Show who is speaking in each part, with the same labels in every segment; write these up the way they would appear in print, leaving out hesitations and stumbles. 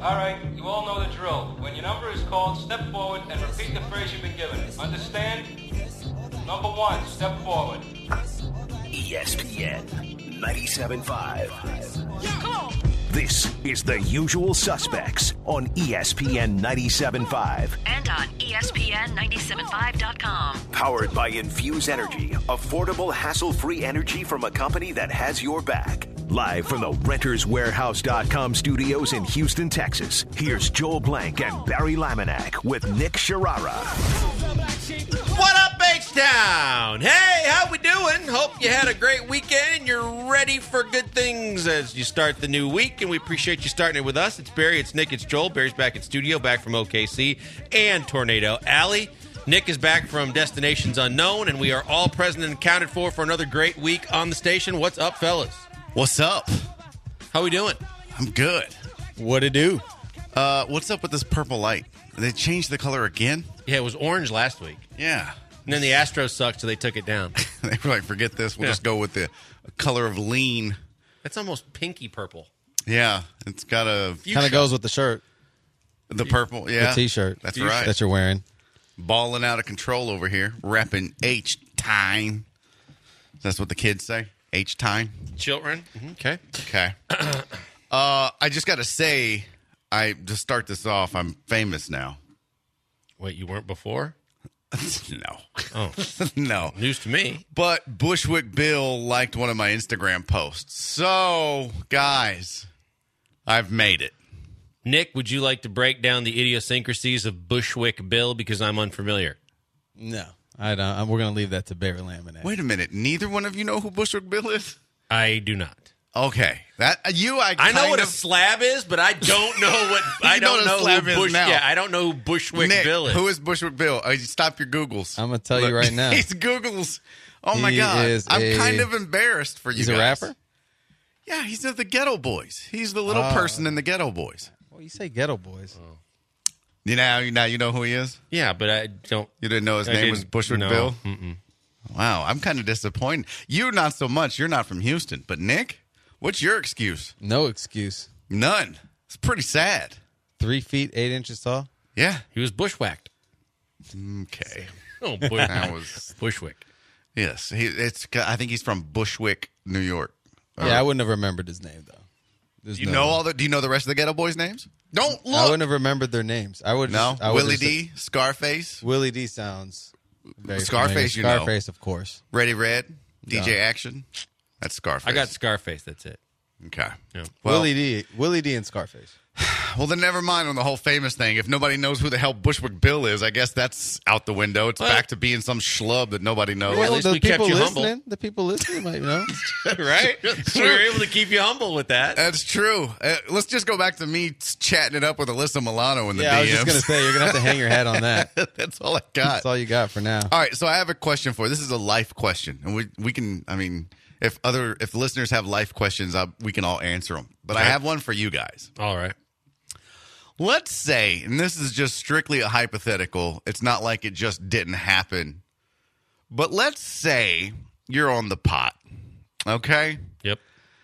Speaker 1: All right, you all know the drill. When your number is called, step forward and repeat the phrase you've been given. Understand? Number 1, step forward.
Speaker 2: ESPN 97.5. Yeah, come on. This is The Usual Suspects on ESPN 97.5.
Speaker 3: And on ESPN975.com.
Speaker 2: Powered by Infuse Energy. Affordable, hassle-free energy from a company that has your back. Live from the RentersWarehouse.com studios in Houston, Texas, here's Joel Blank and Barry Laminack with Nick Sharara.
Speaker 4: What up, H-Town? Hey, how we doing? Hope you had a great weekend. You're ready for good things as you start the new week, and we appreciate you starting it with us. It's Barry, it's Nick, it's Joel. Barry's back in studio, back from OKC and Tornado Alley. Nick is back from Destinations Unknown, and we are all present and accounted for another great week on the station. What's up, fellas?
Speaker 5: What's up?
Speaker 4: How we doing?
Speaker 5: I'm good.
Speaker 4: What'd it do?
Speaker 5: What's up with this purple light? They changed the color again?
Speaker 4: Yeah, it was orange last week.
Speaker 5: Yeah.
Speaker 4: And then the Astros sucked, so they took it down.
Speaker 5: They were like, forget this. We'll just go with the color of lean.
Speaker 4: That's almost pinky purple.
Speaker 5: Yeah. It's got a...
Speaker 6: Kind of goes with the shirt.
Speaker 5: The purple, yeah.
Speaker 6: The T-shirt.
Speaker 5: That's right.
Speaker 6: That you're wearing.
Speaker 5: Balling out of control over here. Repping H-time. That's what the kids say? H-time?
Speaker 4: Children. Mm-hmm. Okay.
Speaker 5: Okay. I just got to say, to start this off, I'm famous now.
Speaker 4: Wait, you weren't before?
Speaker 5: No.
Speaker 4: Oh.
Speaker 5: No.
Speaker 4: News to me.
Speaker 5: But Bushwick Bill liked one of my Instagram posts. So, guys, I've made it.
Speaker 4: Nick, would you like to break down the idiosyncrasies of Bushwick Bill because I'm unfamiliar?
Speaker 6: No, I don't. We're going to leave that to Barry Laminack.
Speaker 5: Wait a minute. Neither one of you know who Bushwick Bill is?
Speaker 4: I do not.
Speaker 5: Okay. I
Speaker 4: know what a slab is, but I don't know what I don't know who I don't know who Bushwick
Speaker 5: Nick,
Speaker 4: Bill is.
Speaker 5: Who is Bushwick Bill? Stop your Googles.
Speaker 6: I'm going to tell you right now.
Speaker 5: He's Googles. Oh my God. I'm kind of embarrassed for you guys.
Speaker 6: He's a rapper?
Speaker 5: Yeah, he's of the Ghetto Boys. He's the little person in the Ghetto Boys.
Speaker 6: Well, you say Ghetto Boys.
Speaker 5: Oh. You know who he is?
Speaker 4: Yeah, but I don't.
Speaker 5: You didn't know his name was Bushwick Bill?
Speaker 4: Mm-mm.
Speaker 5: Wow, I'm kind of disappointed. You not so much. You're not from Houston. But Nick, what's your excuse?
Speaker 6: No excuse.
Speaker 5: None. It's pretty sad.
Speaker 6: 3 feet, 8 inches tall?
Speaker 5: Yeah.
Speaker 4: He was bushwhacked.
Speaker 5: Okay.
Speaker 4: Oh,
Speaker 5: that was
Speaker 4: Bushwick.
Speaker 5: Yes. I think he's from Bushwick, New York.
Speaker 6: Yeah, I wouldn't have remembered his name, though.
Speaker 5: Do you know the rest of the Ghetto Boys' names? Don't look.
Speaker 6: I wouldn't have remembered their names.
Speaker 5: Willie D, Scarface.
Speaker 6: Willie D sounds very
Speaker 5: Scarface,
Speaker 6: familiar. Scarface, of course.
Speaker 5: Ready Red, DJ Action. That's Scarface.
Speaker 4: I got Scarface. That's it.
Speaker 5: Okay.
Speaker 4: Yeah.
Speaker 5: Well,
Speaker 6: Willie D and Scarface.
Speaker 5: Well, then never mind on the whole famous thing. If nobody knows who the hell Bushwick Bill is, I guess that's out the window. It's back to being some schlub that nobody knows.
Speaker 4: Well, at least we kept you humble.
Speaker 6: The people listening might know.
Speaker 4: Right? We were able to keep you humble with that.
Speaker 5: That's true. Let's just go back to me chatting it up with Alyssa Milano in the DMs.
Speaker 6: I was just going to say, you're going to have to hang your hat on that.
Speaker 5: That's all I got.
Speaker 6: That's all you got for now.
Speaker 5: All right, so I have a question for you. This is a life question. And we can, if the listeners have life questions, we can all answer them. But I have one for you guys.
Speaker 4: All right.
Speaker 5: Let's say, and this is just strictly a hypothetical, it's not like it just didn't happen, but let's say you're on the pot, okay?
Speaker 4: Yep.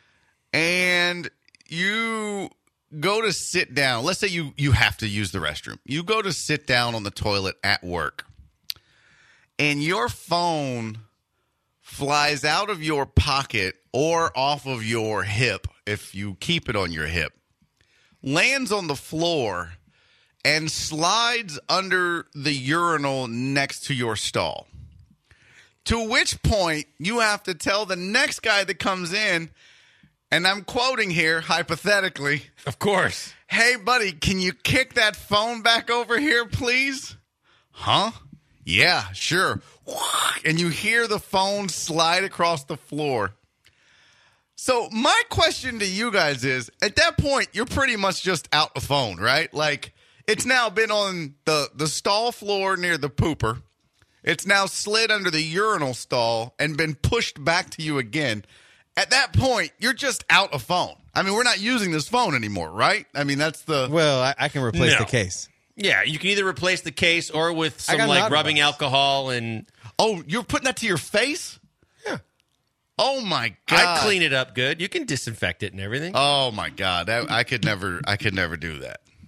Speaker 5: And you go to sit down. Let's say you have to use the restroom. You go to sit down on the toilet at work, and your phone flies out of your pocket or off of your hip if you keep it on your hip, lands on the floor, and slides under the urinal next to your stall. To which point, you have to tell the next guy that comes in, and I'm quoting here, hypothetically.
Speaker 4: Of course.
Speaker 5: Hey, buddy, can you kick that phone back over here, please? Huh? Yeah, sure. And you hear the phone slide across the floor. So my question to you guys is, at that point, you're pretty much just out the phone, right? Like, it's now been on the stall floor near the pooper. It's now slid under the urinal stall and been pushed back to you again. At that point, you're just out of phone. We're not using this phone anymore, right? That's the...
Speaker 6: Well, I can replace the case.
Speaker 4: Yeah, you can either replace the case or with some, rubbing alcohol and...
Speaker 5: Oh, you're putting that to your face?
Speaker 4: Yeah.
Speaker 5: Oh, my God.
Speaker 4: I'd clean it up good. You can disinfect it and everything.
Speaker 5: Oh, my God. I could never do that.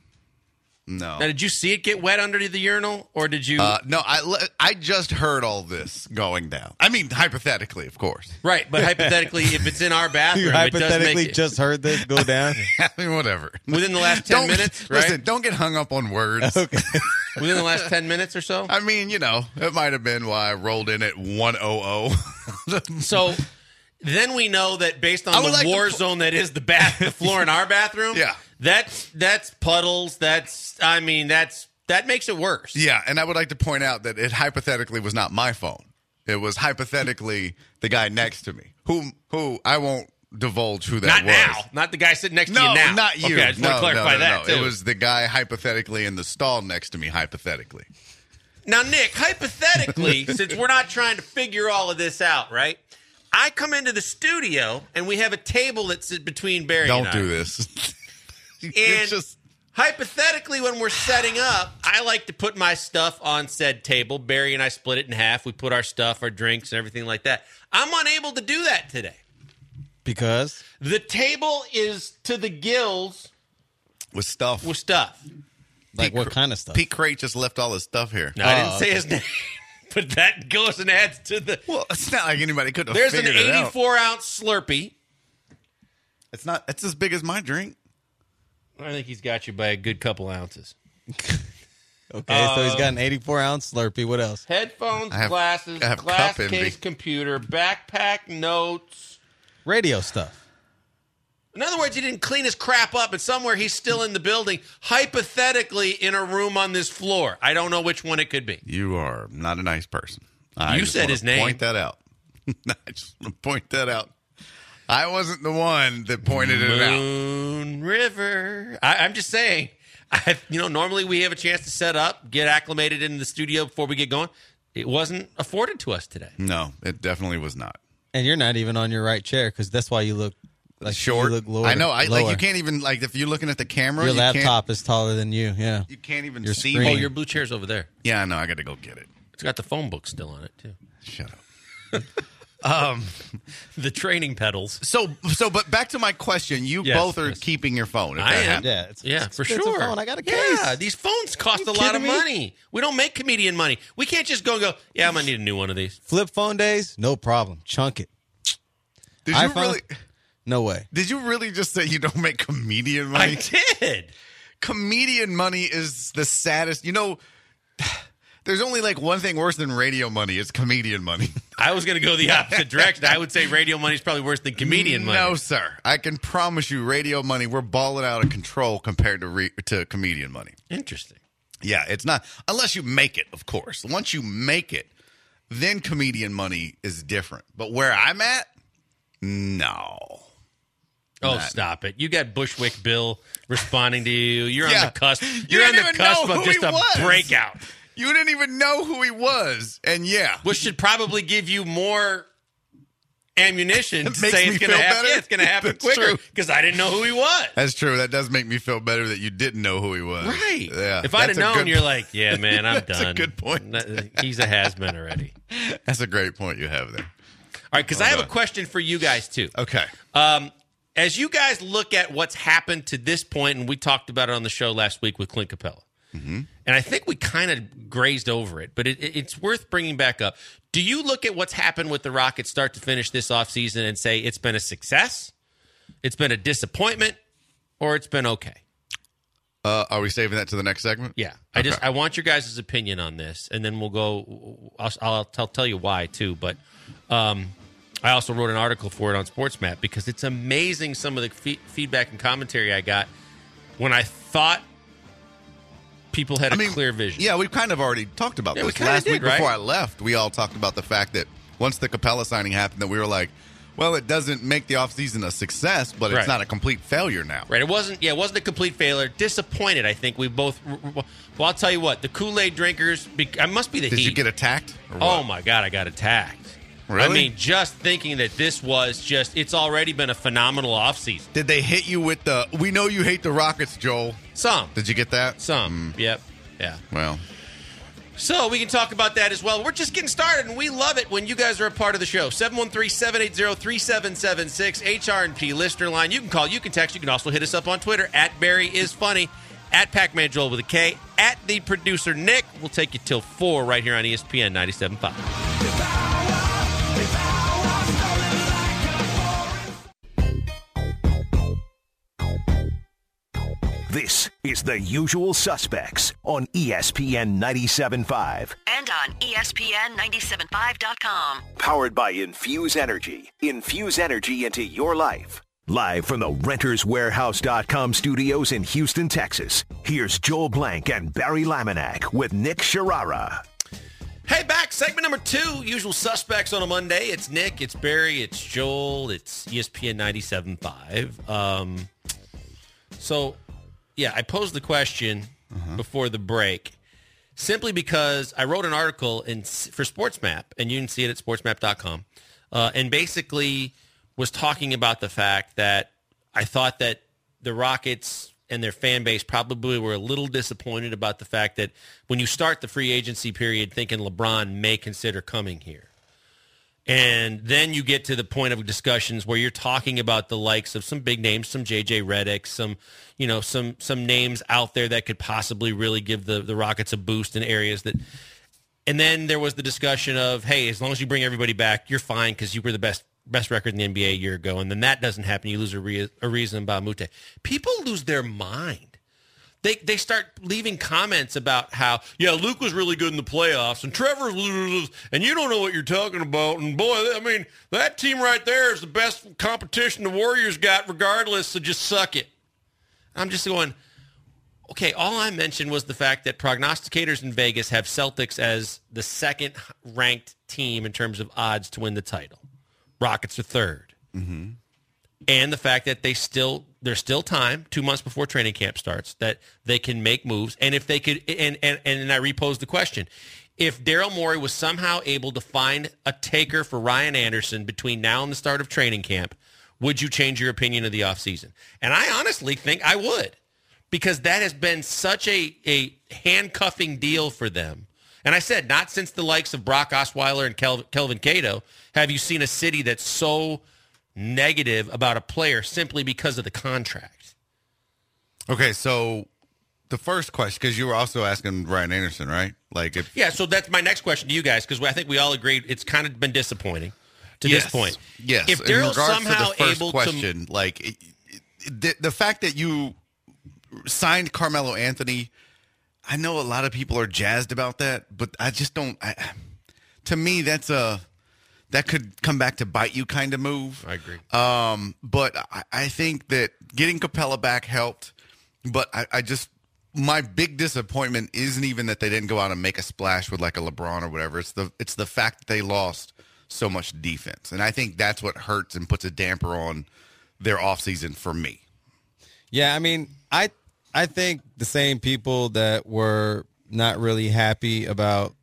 Speaker 5: No.
Speaker 4: Now, did you see it get wet under the urinal, or did you?
Speaker 5: No, I just heard all this going down. I mean, hypothetically, of course.
Speaker 4: Right, but hypothetically, if it's in our bathroom,
Speaker 6: You
Speaker 4: it does
Speaker 6: hypothetically
Speaker 4: make
Speaker 6: just heard this go down.
Speaker 5: I mean, whatever.
Speaker 4: within the last 10 minutes, right?
Speaker 5: Listen, don't get hung up on words.
Speaker 6: Okay.
Speaker 4: Within the last 10 minutes or so.
Speaker 5: I mean, it might have been why I rolled in at 1:00.
Speaker 4: So then we know that based on
Speaker 5: I would
Speaker 4: the
Speaker 5: like
Speaker 4: war
Speaker 5: to
Speaker 4: zone that is the floor in our bathroom.
Speaker 5: Yeah.
Speaker 4: that's puddles. That makes it worse.
Speaker 5: Yeah, and I would like to point out that it hypothetically was not my phone. It was hypothetically the guy next to me, who I won't divulge who that
Speaker 4: Not
Speaker 5: was.
Speaker 4: now. Not the guy sitting next to
Speaker 5: No,
Speaker 4: you now.
Speaker 5: not you.
Speaker 4: Okay, I just want to clarify that too.
Speaker 5: It was the guy hypothetically in the stall next to me, hypothetically.
Speaker 4: Now, Nick, hypothetically, since we're not trying to figure all of this out, right? I come into the studio and we have a table that sits between Barry and I.
Speaker 5: Don't do this.
Speaker 4: And
Speaker 5: It's just
Speaker 4: hypothetically, when we're setting up, I like to put my stuff on said table. Barry and I split it in half. We put our stuff, our drinks, and everything like that. I'm unable to do that today.
Speaker 6: Because
Speaker 4: The table is to the gills
Speaker 5: with stuff.
Speaker 4: with stuff.
Speaker 6: like what kind of stuff?
Speaker 5: Pete Crate just left all his stuff here.
Speaker 4: No, I didn't say his name, but that goes and adds to the.
Speaker 5: Well, it's not like anybody could have
Speaker 4: There's an
Speaker 5: figured it out.
Speaker 4: 84-ounce Slurpee.
Speaker 5: It's not. It's as big as my drink.
Speaker 4: I think he's got you by a good couple ounces.
Speaker 6: Okay, so he's got an 84-ounce Slurpee. What else?
Speaker 4: Headphones,
Speaker 5: I have
Speaker 4: glasses,
Speaker 5: cup
Speaker 4: glass
Speaker 5: envy.
Speaker 4: case, computer, backpack, notes.
Speaker 6: Radio stuff.
Speaker 4: In other words, he didn't clean his crap up, and somewhere he's still in the building, hypothetically in a room on this floor. I don't know which one it could be.
Speaker 5: You are not a nice person. I
Speaker 4: You
Speaker 5: just
Speaker 4: said
Speaker 5: wanna
Speaker 4: his name.
Speaker 5: Point that out. I just want to point that out. I wasn't the one that pointed it out.
Speaker 4: Moon River. I'm just saying. Normally we have a chance to set up, get acclimated in the studio before we get going. It wasn't afforded to us today.
Speaker 5: No, it definitely was not.
Speaker 6: And you're not even on your right chair because that's why you look like
Speaker 5: Short.
Speaker 6: You look lower,
Speaker 5: I know.
Speaker 6: lower.
Speaker 5: You can't even if you're looking at the camera.
Speaker 6: Your
Speaker 5: you
Speaker 6: laptop is taller than you. Yeah.
Speaker 5: You can't even
Speaker 6: Your
Speaker 5: see
Speaker 6: screen.
Speaker 5: me.
Speaker 4: Oh, your blue chair's over there.
Speaker 5: Yeah, I know. I got to go get it.
Speaker 4: It's got the phone book still on it, too.
Speaker 5: Shut up.
Speaker 4: The training pedals.
Speaker 5: But back to my question. You
Speaker 4: Yes,
Speaker 5: both are
Speaker 4: yes.
Speaker 5: keeping your phone. If
Speaker 4: I
Speaker 5: that
Speaker 4: am.
Speaker 5: happens.
Speaker 6: Yeah.
Speaker 4: Yeah,
Speaker 6: it's
Speaker 4: for
Speaker 6: expensive
Speaker 4: sure.
Speaker 6: phone. I got a case.
Speaker 4: Yeah, these phones cost a lot of
Speaker 6: kidding me?
Speaker 4: money. We don't make comedian money. We can't just go, yeah, I'm going to need a new one of these.
Speaker 6: Flip phone days, no problem. Chunk it.
Speaker 5: Did you
Speaker 6: iPhone?
Speaker 5: really?
Speaker 6: No way.
Speaker 5: Did you really just say you don't make comedian money?
Speaker 4: I did.
Speaker 5: Comedian money is the saddest. There's only one thing worse than radio money. It's comedian money.
Speaker 4: I was going to go the opposite direction. I would say radio money is probably worse than comedian money.
Speaker 5: No, sir. I can promise you, radio money, we're balling out of control compared to comedian money.
Speaker 4: Interesting.
Speaker 5: Yeah, it's not. Unless you make it, of course. Once you make it, then comedian money is different. But where I'm at, no.
Speaker 4: Oh,
Speaker 5: Not-
Speaker 4: stop it. You got Bushwick Bill responding to you. You're
Speaker 5: Yeah.
Speaker 4: on the cusp.
Speaker 5: You
Speaker 4: You're on
Speaker 5: didn't
Speaker 4: the
Speaker 5: even
Speaker 4: cusp
Speaker 5: know
Speaker 4: of
Speaker 5: who
Speaker 4: just
Speaker 5: he
Speaker 4: a
Speaker 5: was.
Speaker 4: breakout.
Speaker 5: You didn't even know who he was. And yeah.
Speaker 4: Which should probably give you more ammunition to
Speaker 5: It makes
Speaker 4: say
Speaker 5: me
Speaker 4: it's going to
Speaker 5: feel
Speaker 4: happen.
Speaker 5: better.
Speaker 4: Yeah, it's going to happen
Speaker 5: That's
Speaker 4: quicker
Speaker 5: true.
Speaker 4: because I didn't know who he was.
Speaker 5: That's true. That does make me feel better that you didn't know who he was.
Speaker 4: Right.
Speaker 5: Yeah.
Speaker 4: If I'd have
Speaker 5: That's a
Speaker 4: known,
Speaker 5: good-
Speaker 4: you're like, yeah, man, I'm
Speaker 5: That's a
Speaker 4: done.
Speaker 5: good point.
Speaker 4: He's a has-been already.
Speaker 5: That's a great point you have there.
Speaker 4: All right, because I have a question for you guys, too.
Speaker 5: Okay.
Speaker 4: As you guys look at what's happened to this point, and we talked about it on the show last week with Clint Capella, and I think we kind of grazed over it, but it's worth bringing back up. Do you look at what's happened with the Rockets start to finish this offseason and say it's been a success, it's been a disappointment, or it's been okay?
Speaker 5: Are we saving that to the next segment?
Speaker 4: Yeah.
Speaker 5: Okay.
Speaker 4: I want your guys' opinion on this, and then we'll go. I'll tell you why, too, but I also wrote an article for it on SportsMap because it's amazing some of the feedback and commentary I got when I thought people had a clear vision.
Speaker 5: Yeah, we've kind of already talked about
Speaker 4: Yeah, we
Speaker 5: this.
Speaker 4: kinda
Speaker 5: Last
Speaker 4: did,
Speaker 5: week
Speaker 4: right?
Speaker 5: before I left, we all talked about the fact that once the Capella signing happened, that we were like, well, it doesn't make the offseason a success, but
Speaker 4: Right.
Speaker 5: it's not a complete failure now.
Speaker 4: Right, it wasn't a complete failure. Disappointed, I think we both. Well, I'll tell you what, the Kool-Aid drinkers. I must be the
Speaker 5: Did
Speaker 4: heat.
Speaker 5: you get attacked? Or
Speaker 4: Oh
Speaker 5: what?
Speaker 4: my God, I got attacked.
Speaker 5: Really?
Speaker 4: I mean, just thinking that this was it's already been a phenomenal offseason.
Speaker 5: Did they hit you with the, we know you hate the Rockets, Joel?
Speaker 4: Some.
Speaker 5: Did you get that?
Speaker 4: Yep. Yeah.
Speaker 5: Well,
Speaker 4: So we can talk about that as well. We're just getting started, and we love it when you guys are a part of the show. 713-780-3776, HR&P listener line. You can call, you can text, you can also hit us up on Twitter, @BarryIsFunny. at Pac-Man Joel with a K, at the producer Nick. We'll take you till 4 right here on ESPN 97.5.
Speaker 2: This is The Usual Suspects on ESPN 97.5.
Speaker 3: And on ESPN975.com.
Speaker 2: Powered by Infuse Energy. Infuse energy into your life. Live from the RentersWarehouse.com studios in Houston, Texas. Here's Joel Blank and Barry Laminack with Nick Sharara.
Speaker 4: Hey, back. Segment number 2, Usual Suspects on a Monday. It's Nick, it's Barry, it's Joel, it's ESPN 97.5. Yeah, I posed the question before the break simply because I wrote an article for SportsMap, and you can see it at sportsmap.com, and basically was talking about the fact that I thought that the Rockets and their fan base probably were a little disappointed about the fact that when you start the free agency period thinking LeBron may consider coming here, and then you get to the point of discussions where you're talking about the likes of some big names, some J.J. Redick, some names out there that could possibly really give the Rockets a boost in areas that. And then there was the discussion of, hey, as long as you bring everybody back, you're fine because you were the best record in the NBA a year ago. And then that doesn't happen. You lose Ariza and Bamute. People lose their mind. They start leaving comments about how, yeah, Luke was really good in the playoffs, and Trevor, and you don't know what you're talking about. And, boy, I mean, that team right there is the best competition the Warriors got regardless, so just suck it. I'm just going, okay, all I mentioned was the fact that prognosticators in Vegas have Celtics as the second-ranked team in terms of odds to win the title. Rockets are third. Mm-hmm. And the fact that there's still time, 2 months before training camp starts, that they can make moves. And if they could, and I reposed the question, if Daryl Morey was somehow able to find a taker for Ryan Anderson between now and the start of training camp, would you change your opinion of the offseason? And I honestly think I would, because that has been such a handcuffing deal for them. And I said, not since the likes of Brock Osweiler and Kelvin Cato have you seen a city that's so negative about a player simply because of the contract.
Speaker 5: Okay, so the first question, because you were also asking Ryan Anderson, right?
Speaker 4: Yeah, so that's my next question to you guys, because I think we all agreed it's kind of been disappointing to this point.
Speaker 5: Yes.
Speaker 4: If Daryl's somehow
Speaker 5: to the first
Speaker 4: able
Speaker 5: question, the fact that you signed Carmelo Anthony, I know a lot of people are jazzed about that, but I just don't. To me, that could come back to bite you kind of move.
Speaker 4: I agree.
Speaker 5: But I think that getting Capella back helped. But I just, my big disappointment isn't even that they didn't go out and make a splash with like a LeBron or whatever. It's the fact that they lost so much defense. And I think that's what hurts and puts a damper on their offseason for me.
Speaker 6: Yeah, I mean, I think the same people that were not really happy about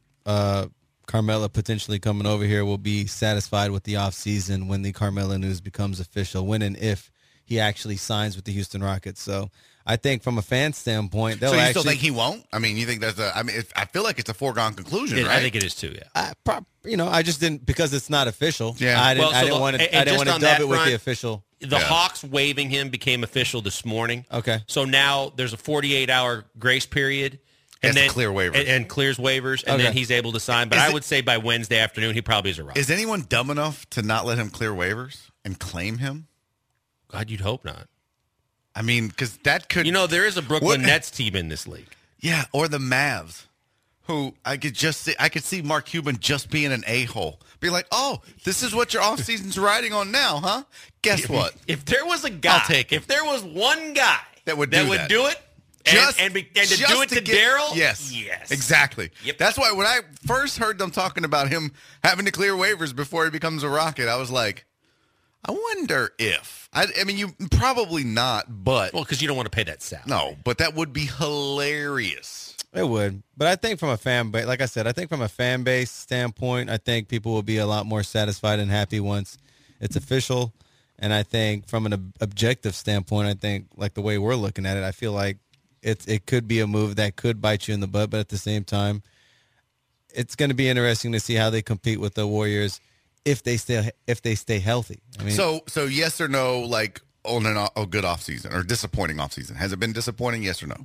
Speaker 6: Carmelo potentially coming over here will be satisfied with the offseason when the Carmelo news becomes official, when and if he actually signs with the Houston Rockets. So I think from a fan standpoint, they'll
Speaker 5: still think he won't? I mean, you think I feel like it's a foregone conclusion, right?
Speaker 4: I think it is too, yeah.
Speaker 6: I just didn't, because it's not official.
Speaker 5: Yeah.
Speaker 6: I didn't want to dub it with the official.
Speaker 4: The Hawks waiving him became official this morning.
Speaker 6: Okay.
Speaker 4: So now there's a 48-hour grace period. And then
Speaker 5: clear waivers.
Speaker 4: And clears waivers, and then he's able to sign. But I would say by Wednesday afternoon, he probably is a Rock.
Speaker 5: Is anyone dumb enough to not let him clear waivers and claim him?
Speaker 4: God, you'd hope not.
Speaker 5: I mean, because that could...
Speaker 4: there is a Brooklyn Nets team in this league.
Speaker 5: Yeah, or the Mavs, who I could see Mark Cuban just being an a-hole. Be like, oh, this is what your offseason's riding on now, huh? Guess what?
Speaker 4: If there was a guy...
Speaker 5: I'll take it.
Speaker 4: If there was one guy
Speaker 5: that would do it...
Speaker 4: And to do it to Daryl?
Speaker 5: Yes. Exactly.
Speaker 4: Yep.
Speaker 5: That's why when I first heard them talking about him having to clear waivers before he becomes a Rocket, I was like, I wonder if. I mean, you probably not, but...
Speaker 4: Well, because you don't want to pay that salary.
Speaker 5: No, but that would be hilarious.
Speaker 6: It would. But I think from a fan base, like I said, I think from a fan base standpoint, I think people will be a lot more satisfied and happy once it's official. And I think from an objective standpoint, I think like the way we're looking at it, I feel like it could be a move that could bite you in the butt, but at the same time, it's going to be interesting to see how they compete with the Warriors if they stay healthy. I mean,
Speaker 5: so yes or no, like on a good offseason or disappointing offseason? Has it been disappointing, yes or no?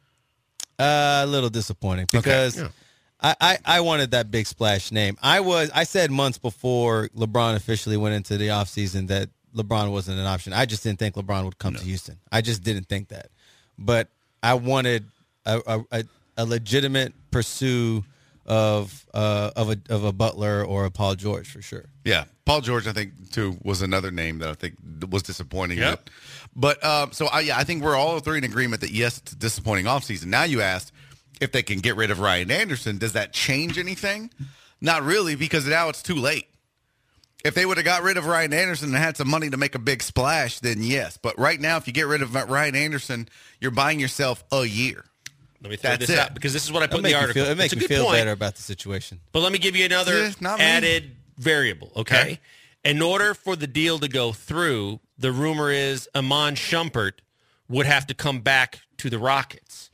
Speaker 6: A little disappointing because I wanted that big splash name. I said months before LeBron officially went into the offseason that LeBron wasn't an option. I just didn't think LeBron would come to Houston. I just didn't think that. But I wanted a legitimate pursuit of a Butler or a Paul George for sure.
Speaker 5: Yeah, Paul George, I think, too, was another name that I think was disappointing.
Speaker 4: Yep.
Speaker 5: But I think we're all three in agreement that, yes, it's a disappointing offseason. Now you asked if they can get rid of Ryan Anderson. Does that change anything? Not really, because now it's too late. If they would have got rid of Ryan Anderson and had some money to make a big splash, then yes. But right now, if you get rid of Ryan Anderson, you're buying yourself a year.
Speaker 4: Let me throw this out because this is what I put in the article.
Speaker 6: It makes me feel better about the situation.
Speaker 4: But let me give you another added variable, okay? In order for the deal to go through, the rumor is Iman Shumpert would have to come back to the Rockets.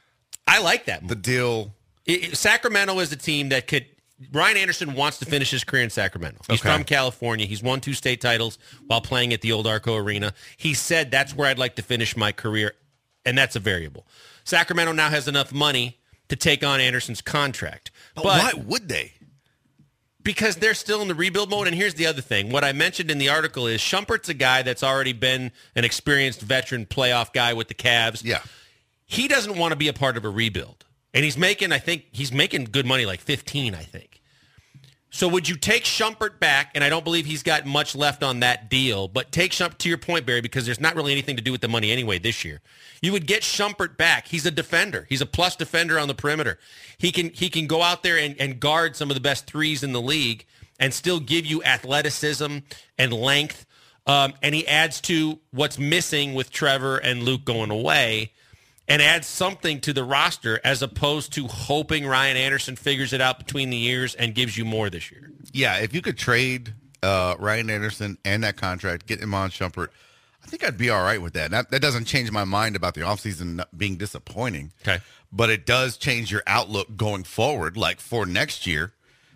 Speaker 4: I like that move.
Speaker 5: The deal.
Speaker 4: Sacramento is a team that could – Ryan Anderson wants to finish his career in Sacramento. He's from California. He's won 2 state titles while playing at the old Arco Arena. He said that's where I'd like to finish my career, and that's a variable. Sacramento now has enough money to take on Anderson's contract.
Speaker 5: But why would they?
Speaker 4: Because they're still in the rebuild mode. And here's the other thing. What I mentioned in the article is Shumpert's a guy that's already been an experienced veteran playoff guy with the Cavs.
Speaker 5: Yeah.
Speaker 4: He doesn't want to be a part of a rebuild. And he's making good money, like 15, I think. So would you take Shumpert back? And I don't believe he's got much left on that deal. But take Shumpert, to your point, Barry, because there's not really anything to do with the money anyway this year. You would get Shumpert back. He's a defender. He's a plus defender on the perimeter. He can go out there and guard some of the best threes in the league and still give you athleticism and length. And he adds to what's missing with Trevor and Luke going away and adds something to the roster as opposed to hoping Ryan Anderson figures it out between the years and gives you more this year.
Speaker 5: Yeah, if you could trade Ryan Anderson and that contract, get Iman Shumpert, I think I'd be all right with that. That doesn't change my mind about the offseason being disappointing.
Speaker 4: Okay.
Speaker 5: But it does change your outlook going forward, like for next year,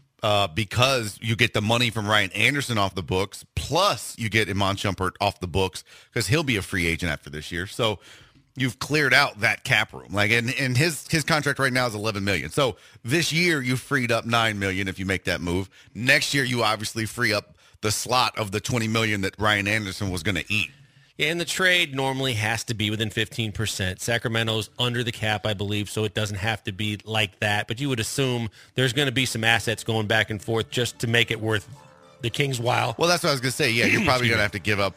Speaker 5: because you get the money from Ryan Anderson off the books, plus you get Iman Shumpert off the books because he'll be a free agent after this year. So you've cleared out that cap room. Like, and his contract right now is $11 million. So this year you freed up $9 million if you make that move. Next year you obviously free up the slot of the $20 million that Ryan Anderson was going to eat.
Speaker 4: Yeah, and the trade normally has to be within 15%. Sacramento's under the cap, I believe, so it doesn't have to be like that. But you would assume there's going to be some assets going back and forth just to make it worth the Kings' while.
Speaker 5: Well, that's what I was going to say. Yeah, you're probably going to have to give up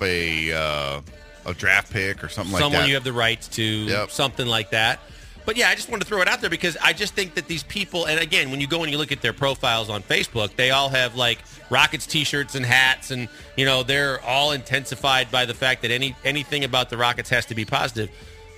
Speaker 5: a draft pick or something like that.
Speaker 4: Someone you have the rights to, something like that. But, yeah, I just wanted to throw it out there because I just think that these people, and again, when you go and you look at their profiles on Facebook, they all have, like, Rockets T-shirts and hats, and, you know, they're all intensified by the fact that anything about the Rockets has to be positive.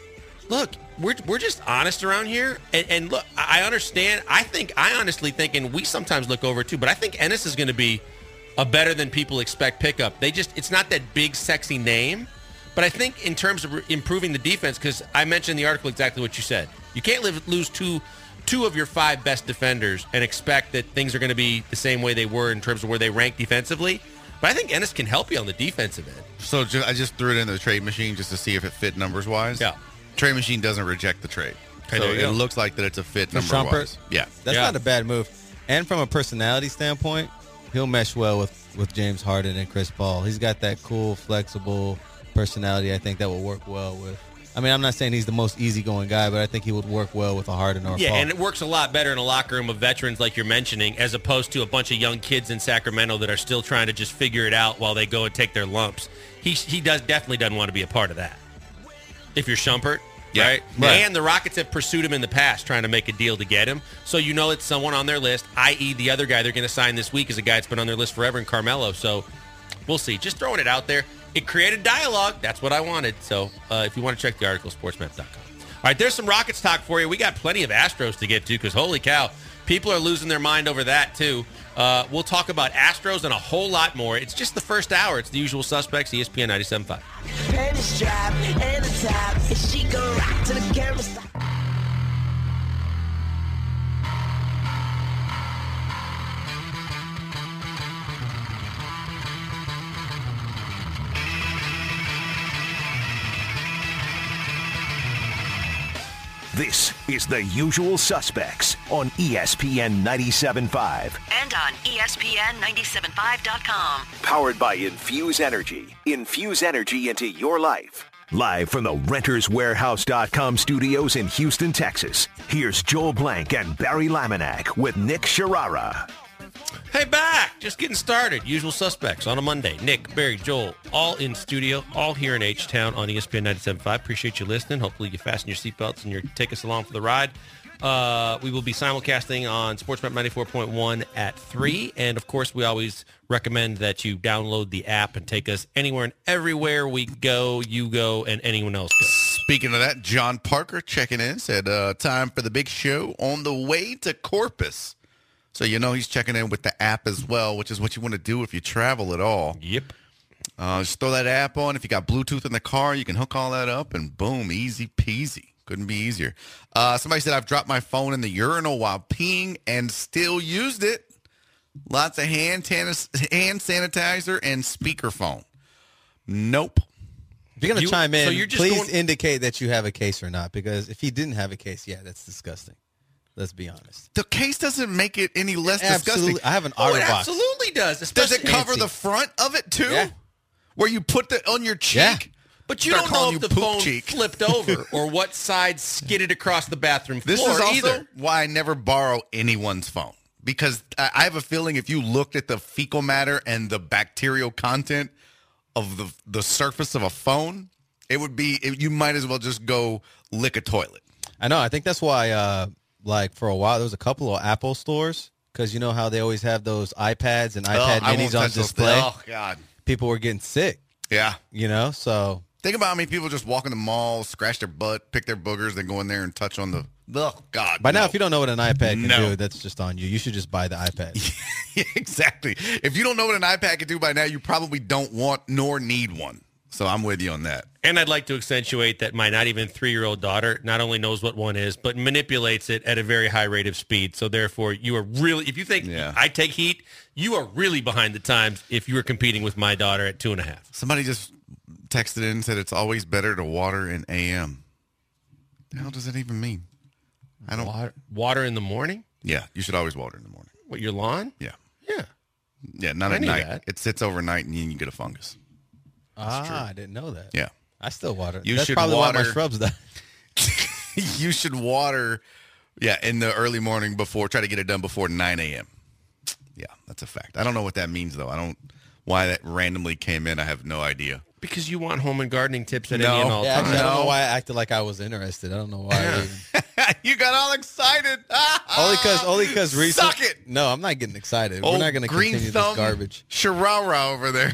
Speaker 4: Look, we're just honest around here, and look, I understand. I honestly think, and we sometimes look over it too, but I think Ennis is going to be a better than people expect pickup. It's not that big, sexy name. But I think in terms of improving the defense, because I mentioned in the article exactly what you said. You can't lose two of your 5 best defenders and expect that things are going to be the same way they were in terms of where they rank defensively. But I think Ennis can help you on the defensive end.
Speaker 5: So I just threw it into the trade machine just to see if it fit numbers-wise.
Speaker 4: Yeah.
Speaker 5: Trade machine doesn't reject the trade.
Speaker 4: Okay,
Speaker 5: so
Speaker 4: there you go.
Speaker 5: It looks like that it's a fit
Speaker 6: For
Speaker 5: number-wise.
Speaker 6: Shumpert?
Speaker 5: Yeah.
Speaker 6: That's not a bad move. And from a personality standpoint, he'll mesh well with James Harden and Chris Paul. He's got that cool, flexible personality. I think that will work well with. I mean, I'm not saying he's the most easygoing guy, but I think he would work well with a Harden or a Paul.
Speaker 4: And it works a lot better in a locker room of veterans like you're mentioning, as opposed to a bunch of young kids in Sacramento that are still trying to just figure it out while they go and take their lumps. He definitely doesn't want to be a part of that. If you're Shumpert, right? And the Rockets have pursued him in the past, trying to make a deal to get him. So you know it's someone on their list, i.e. the other guy they're going to sign this week is a guy that's been on their list forever in Carmelo. So we'll see. Just throwing it out there. It created dialogue. That's what I wanted. So if you want to check the article, sportsmap.com. All right, there's some Rockets talk for you. We got plenty of Astros to get to because, holy cow, people are losing their mind over that, too. We'll talk about Astros and a whole lot more. It's just the first hour. It's the usual suspects, ESPN 97.5.
Speaker 2: This is The Usual Suspects on ESPN 97.5.
Speaker 3: And on ESPN975.com.
Speaker 2: Powered by Infuse Energy. Infuse energy into your life. Live from the RentersWarehouse.com studios in Houston, Texas. Here's Joel Blank and Barry Laminack with Nick Sharara.
Speaker 4: Hey, back. Just getting started. Usual Suspects on a Monday. Nick, Barry, Joel, all in studio, all here in H-Town on ESPN 97.5. Appreciate you listening. Hopefully you fasten your seatbelts and you take us along for the ride. We will be simulcasting on Sportsmap 94.1 at 3. And, of course, we always recommend that you download the app and take us anywhere and everywhere we go, you go, and anyone else goes.
Speaker 5: Speaking of that, John Parker checking in said, time for the big show on the way to Corpus. So you know he's checking in with the app as well, which is what you want to do if you travel at all.
Speaker 4: Yep.
Speaker 5: Just throw that app on. If you got Bluetooth in the car, you can hook all that up, and boom, easy peasy. Couldn't be easier. Somebody said, I've dropped my phone in the urinal while peeing and still used it. Lots of hand sanitizer and speakerphone. Nope.
Speaker 6: If you're going to chime in,
Speaker 4: so you're just
Speaker 6: please indicate that you have a case or not, because if he didn't have a case, yeah, that's disgusting. Let's be honest.
Speaker 5: The case doesn't make it any less
Speaker 6: Absolutely.
Speaker 5: disgusting.
Speaker 6: I have an
Speaker 4: Oh,
Speaker 6: OtterBox.
Speaker 4: it absolutely does.
Speaker 5: Does it cover
Speaker 6: Fancy.
Speaker 5: the front of it, too?
Speaker 6: Yeah.
Speaker 5: Where you put it on your cheek?
Speaker 6: Yeah.
Speaker 4: But you
Speaker 5: Start
Speaker 4: don't know
Speaker 5: calling
Speaker 4: if
Speaker 5: you
Speaker 4: the
Speaker 5: poop
Speaker 4: phone
Speaker 5: cheek.
Speaker 4: flipped over or what side skidded across the bathroom floor
Speaker 5: This is also
Speaker 4: either.
Speaker 5: why I never borrow anyone's phone. Because I have a feeling if you looked at the fecal matter and the bacterial content of the surface of a phone, it would be, you might as well just go lick a toilet.
Speaker 6: I know. I think that's why, like, for a while, there was a couple of Apple stores, because you know how they always have those iPads and iPad
Speaker 5: I won't
Speaker 6: minis on
Speaker 5: touch those
Speaker 6: display?
Speaker 5: things. Oh, God.
Speaker 6: People were getting sick,
Speaker 5: Yeah.
Speaker 6: you know? So,
Speaker 5: Think about how many people just walk in the mall, scratch their butt, pick their boogers, then go in there and touch on the, oh, God.
Speaker 6: by now,
Speaker 5: no.
Speaker 6: if you don't know what an iPad can
Speaker 5: No.
Speaker 6: do, that's just on you. You should just buy the iPad.
Speaker 5: Yeah, exactly. If you don't know what an iPad can do by now, you probably don't want nor need one. So I'm with you on that.
Speaker 4: And I'd like to accentuate that my not even 3-year-old daughter not only knows what one is, but manipulates it at a very high rate of speed. So therefore, you are really, if you think
Speaker 5: Yeah.
Speaker 4: I take heat, you are really behind the times if you are competing with my daughter at 2.5.
Speaker 5: Somebody just texted in and said it's always better to water in AM. The hell does that even mean? I don't.
Speaker 4: Water in the morning?
Speaker 5: Yeah, you should always water in the morning.
Speaker 4: What, your lawn?
Speaker 5: Yeah.
Speaker 4: Yeah.
Speaker 5: Yeah, not
Speaker 4: I
Speaker 5: at
Speaker 4: knew
Speaker 5: night.
Speaker 4: that.
Speaker 5: It sits overnight and you get a fungus.
Speaker 6: I didn't know that.
Speaker 5: Yeah.
Speaker 6: I still water.
Speaker 5: You
Speaker 6: That's
Speaker 5: should
Speaker 6: probably why my
Speaker 5: water-
Speaker 6: shrubs die.
Speaker 5: You should water, in the early morning try to get it done before 9 a.m. Yeah, that's a fact. I don't know what that means, though. Why that randomly came in, I have no idea.
Speaker 4: Because you want home and gardening tips at
Speaker 5: No.
Speaker 4: any and all
Speaker 6: Yeah,
Speaker 4: times.
Speaker 6: actually, I don't
Speaker 5: No.
Speaker 6: know why I acted like I was interested. I don't know why. I even-
Speaker 5: You got all excited.
Speaker 6: Only because recently.
Speaker 5: Suck it.
Speaker 6: No, I'm not getting excited.
Speaker 5: Old
Speaker 6: We're not going to
Speaker 5: green
Speaker 6: continue
Speaker 5: thumb
Speaker 6: this garbage.
Speaker 5: Sharara over there.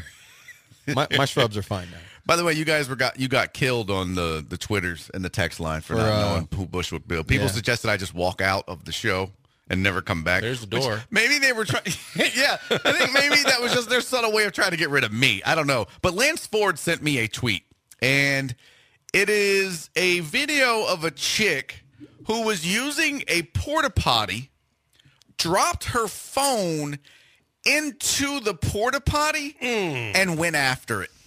Speaker 6: My shrubs are fine now.
Speaker 5: By the way, you guys got killed on the Twitters and the text line for not knowing who Bushwick Bill. People
Speaker 6: yeah.
Speaker 5: suggested I just walk out of the show and never come back.
Speaker 4: There's the door.
Speaker 5: Which maybe they were trying. Yeah, I think maybe that was just their subtle way of trying to get rid of me. I don't know. But Lance Ford sent me a tweet, and it is a video of a chick who was using a porta potty, dropped her phone into the porta potty, and went after it.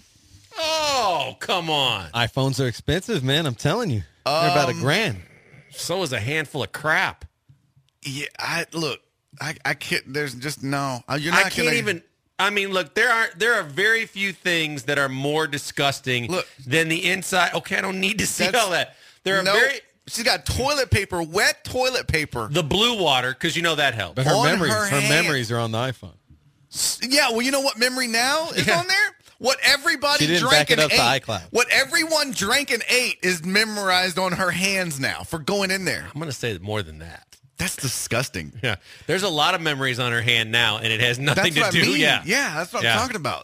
Speaker 4: Oh, come on.
Speaker 6: iPhones are expensive, man. I'm telling you. They're about $1,000.
Speaker 4: So is a handful of crap.
Speaker 5: Yeah, I can't. There's just no. You're
Speaker 4: I
Speaker 5: not
Speaker 4: can't
Speaker 5: gonna
Speaker 4: even. I mean, look, there are very few things that are more disgusting than the inside. Okay, I don't need to see all that. There are
Speaker 5: She's got toilet paper, wet toilet paper.
Speaker 4: the blue water, because you know that helps.
Speaker 6: But her
Speaker 5: On
Speaker 6: memories,
Speaker 5: her
Speaker 6: her
Speaker 5: hand.
Speaker 6: memories are on the iPhone.
Speaker 5: Yeah, well, you know what memory now is
Speaker 4: Yeah.
Speaker 5: on there? What everybody
Speaker 6: She didn't
Speaker 5: drank
Speaker 6: back it
Speaker 5: and
Speaker 6: up to
Speaker 5: ate.
Speaker 6: iCloud.
Speaker 5: What everyone drank and ate is memorized on her hands now for going in there.
Speaker 4: I'm going to say more than that.
Speaker 5: That's disgusting.
Speaker 4: Yeah, there's a lot of memories on her hand now, and it has nothing
Speaker 5: That's
Speaker 4: to
Speaker 5: what
Speaker 4: do.
Speaker 5: I mean.
Speaker 4: Yeah,
Speaker 5: that's what
Speaker 4: Yeah.
Speaker 5: I'm talking about.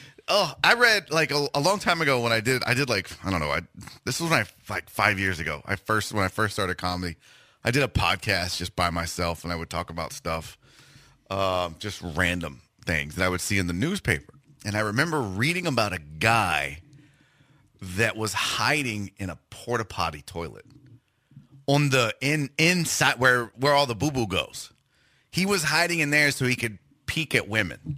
Speaker 5: I read like a long time ago when I did like, I don't know. This was like 5 years ago. When I first started comedy, I did a podcast just by myself, and I would talk about stuff, just random things that I would see in the newspaper. And I remember reading about a guy that was hiding in a porta potty toilet on the inside where all the boo-boo goes. He was hiding in there so he could peek at women.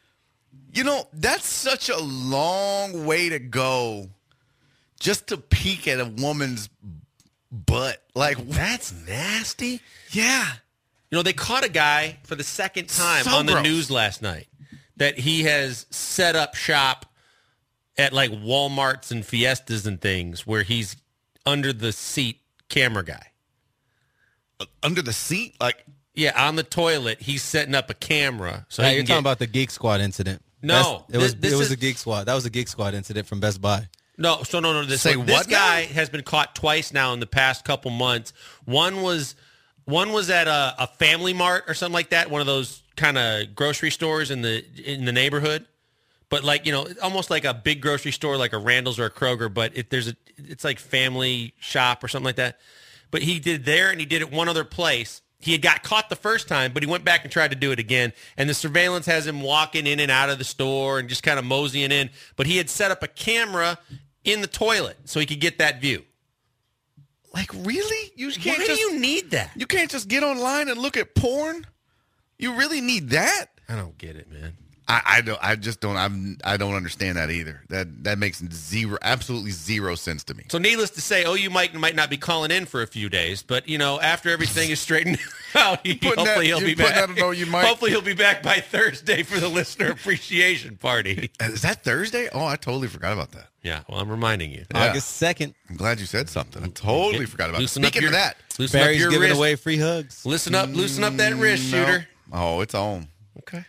Speaker 5: You know, that's such a long way to go just to peek at a woman's butt. Like,
Speaker 4: That's nasty.
Speaker 5: yeah.
Speaker 4: You know, they caught a guy for the second time
Speaker 5: So
Speaker 4: on the
Speaker 5: gross.
Speaker 4: news last night that he has set up shop at like Walmarts and Fiestas and things where he's under the seat camera guy.
Speaker 5: Under the seat? Like,
Speaker 4: Yeah, on the toilet, he's setting up a camera. So
Speaker 6: Now,
Speaker 4: he
Speaker 6: you're
Speaker 4: can
Speaker 6: talking
Speaker 4: get-
Speaker 6: about the Geek Squad incident.
Speaker 4: No,
Speaker 6: it was
Speaker 4: this
Speaker 6: it was
Speaker 4: is-
Speaker 6: a Geek Squad. That was a Geek Squad incident from Best Buy.
Speaker 4: No.
Speaker 5: Say
Speaker 4: This
Speaker 5: what
Speaker 4: guy
Speaker 5: now?
Speaker 4: has been caught twice now in the past couple months. One was at a Family Mart or something like that, one of those kind of grocery stores in the neighborhood. But like, you know, almost like a big grocery store, like a Randall's or a Kroger, but it's like family shop or something like that. But he did there, and he did it one other place. He had got caught the first time, but he went back and tried to do it again. And the surveillance has him walking in and out of the store and just kind of moseying in. But he had set up a camera in the toilet so he could get that view.
Speaker 5: really? You
Speaker 4: Why
Speaker 5: can't
Speaker 4: do
Speaker 5: just
Speaker 4: you need that?
Speaker 5: you can't just get online and look at porn? You really need that?
Speaker 4: I don't get it, man.
Speaker 5: I don't understand that either. That makes absolutely zero sense to me.
Speaker 4: So needless to say, OU might not be calling in for a few days, but you know, after everything is straightened out, hopefully he'll be back. Hopefully he'll be back by Thursday for the listener appreciation party.
Speaker 5: Is that Thursday? Oh, I totally forgot about that.
Speaker 4: Yeah, well, I'm reminding you.
Speaker 5: Yeah.
Speaker 6: August 2nd.
Speaker 5: I'm glad you said something. I totally forgot about it.
Speaker 4: Loosen up
Speaker 5: Speaking of that,
Speaker 4: loosen up
Speaker 6: Barry's
Speaker 4: your
Speaker 6: giving
Speaker 4: wrist.
Speaker 6: away free hugs.
Speaker 4: Listen up that wrist,
Speaker 5: no.
Speaker 4: shooter.
Speaker 5: Oh, it's on.
Speaker 4: Okay.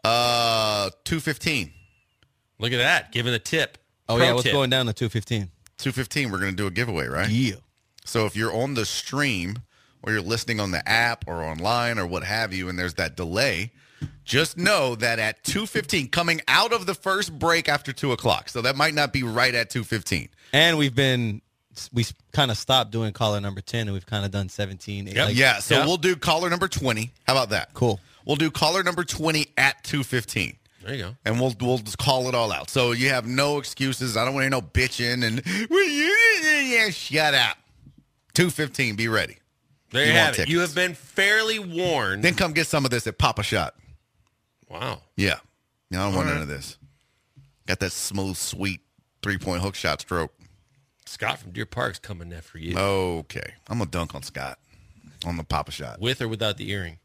Speaker 5: 2:15.
Speaker 4: Look at that, giving a tip.
Speaker 6: Oh,
Speaker 4: Pro
Speaker 6: yeah, what's
Speaker 4: tip.
Speaker 6: going down to 2:15?
Speaker 5: 2:15. We're gonna do a giveaway, right?
Speaker 6: Yeah.
Speaker 5: So if you're on the stream or you're listening on the app or online or what have you, and there's that delay, just know that at 2:15, coming out of the first break after 2:00, so that might not be right at 2:15.
Speaker 6: And we kind of stopped doing caller number 10, and we've kind of done 17.
Speaker 4: Yep.
Speaker 5: Yeah, so
Speaker 4: Yeah.
Speaker 5: we'll do caller number 20. How about that?
Speaker 6: Cool.
Speaker 5: We'll do caller number 20 at 2:15.
Speaker 4: There you go.
Speaker 5: And we'll just call it all out. So you have no excuses. I don't want to hear no bitching and yeah, shut up. 2:15, be ready.
Speaker 4: There you
Speaker 5: You want
Speaker 4: have it.
Speaker 5: tickets.
Speaker 4: You have been fairly warned.
Speaker 5: Then come get some of this at Papa Shot.
Speaker 4: Wow.
Speaker 5: Yeah. I don't want
Speaker 4: All
Speaker 5: none of this. Got that smooth, sweet 3-point hook shot stroke.
Speaker 4: Scott from Deer Park's coming there for you.
Speaker 5: Okay. I'm going to dunk on Scott on the Papa Shot.
Speaker 4: With or without the earring?